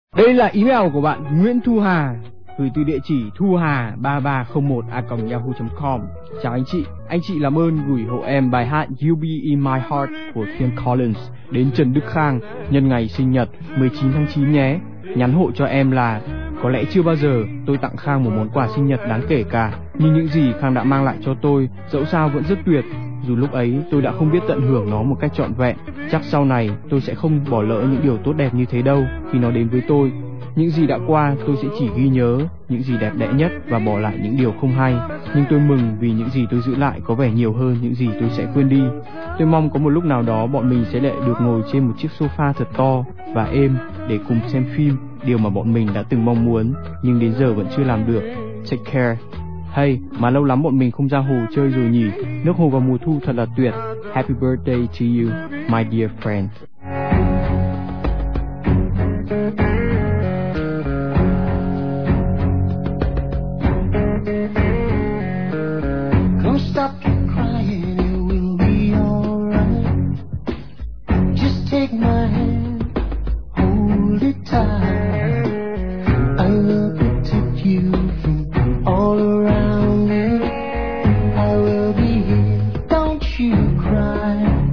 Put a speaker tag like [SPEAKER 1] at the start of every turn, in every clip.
[SPEAKER 1] Đây là email của bạn Nguyễn Thu Hà, gửi từ địa chỉ thuha3301@yahoo.com. Chào anh chị làm ơn gửi hộ em bài hát You Be In My Heart của Phil Collins đến Trần Đức Khang nhân ngày sinh nhật 19 tháng 9 nhé. Nhắn hộ cho em là có lẽ chưa bao giờ tôi tặng Khang một món quà sinh nhật đáng kể cả, nhưng những gì Khang đã mang lại cho tôi dẫu sao vẫn rất tuyệt. Dù lúc ấy tôi đã không biết tận hưởng nó một cách trọn vẹn, chắc sau này tôi sẽ không bỏ lỡ những điều tốt đẹp như thế đâu khi nó đến với tôi. Những gì đã qua tôi sẽ chỉ ghi nhớ những gì đẹp đẽ nhất và bỏ lại những điều không hay. Nhưng tôi mừng vì những gì tôi giữ lại có vẻ nhiều hơn những gì tôi sẽ quên đi. Tôi mong có một lúc nào đó bọn mình sẽ lại được ngồi trên một chiếc sofa thật to và êm để cùng xem phim, điều mà bọn mình đã từng mong muốn nhưng đến giờ vẫn chưa làm được. Take care. Hey, mà lâu lắm bọn mình không ra hồ chơi rồi nhỉ. Nước hồ vào mùa thu thật là tuyệt. Happy birthday to you, my dear friend.
[SPEAKER 2] Don't stop crying, it will be alright. Just take my hand, hold it tight. I will protect you from all around me. I will be here, don't you cry.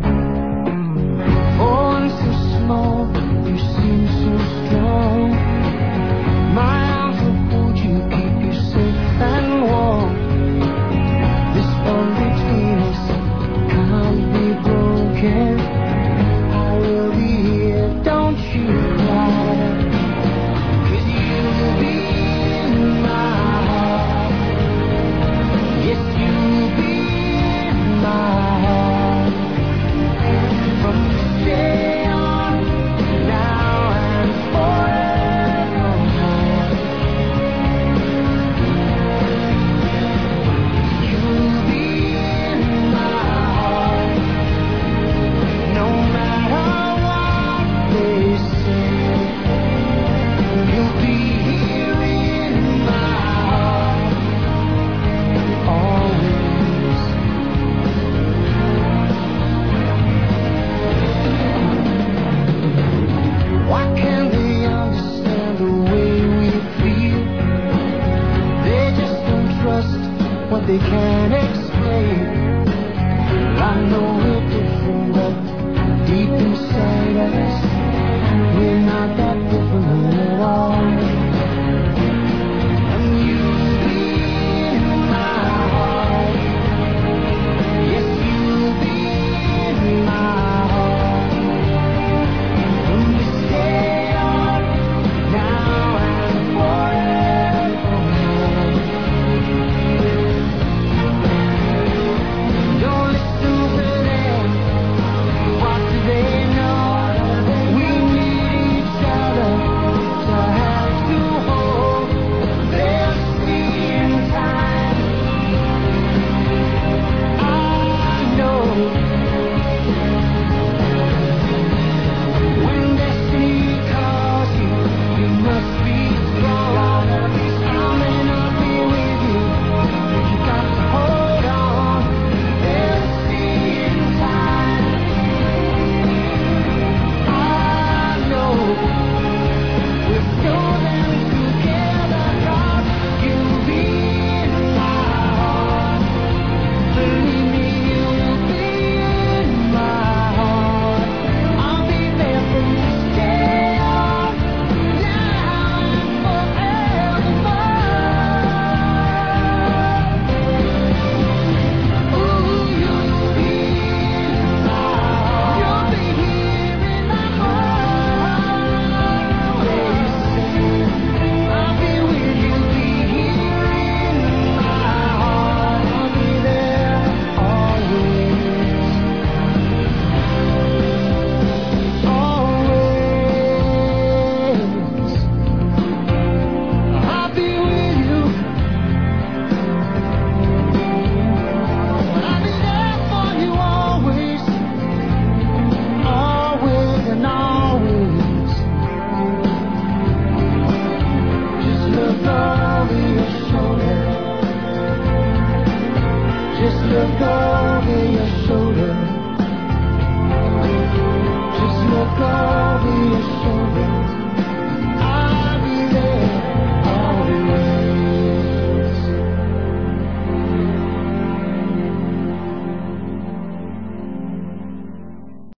[SPEAKER 2] For I'm so small, you seem so strong. My arms will hold you, keep you safe and warm. This bond between us can't be broken. I will be here, don't you cry. 'Cause you'll be in my heart. Yes, you'll be in my heart. From this day on, now and forevermore. You'll be in my heart. No matter what they say, you'll be here in my heart always. Why can't they understand the way we feel? They just don't trust what they can't